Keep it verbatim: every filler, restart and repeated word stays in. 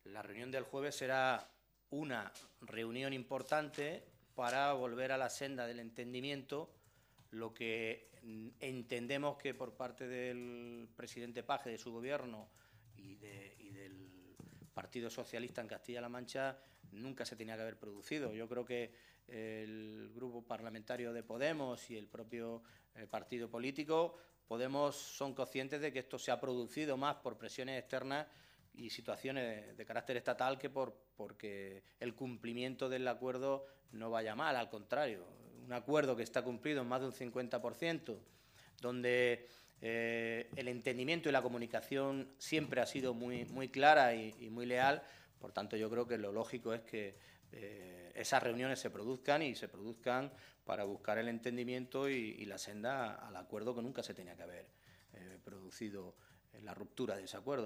La reunión del jueves será una reunión importante para volver a la senda del entendimiento, lo que entendemos que por parte del presidente Paje, de su gobierno y, de, y del Partido Socialista en Castilla-La Mancha nunca se tenía que haber producido. Yo creo que el grupo parlamentario de Podemos y el propio eh, partido político Podemos son conscientes de que esto se ha producido más por presiones externas y situaciones de carácter estatal que por porque el cumplimiento del acuerdo no vaya mal, al contrario, un acuerdo que está cumplido en más de un cincuenta por ciento, donde eh, el entendimiento y la comunicación siempre ha sido muy, muy clara y, y muy leal. Por tanto, yo creo que lo lógico es que eh, esas reuniones se produzcan y se produzcan para buscar el entendimiento y, y la senda al acuerdo que nunca se tenía que haber eh, producido en la ruptura de ese acuerdo.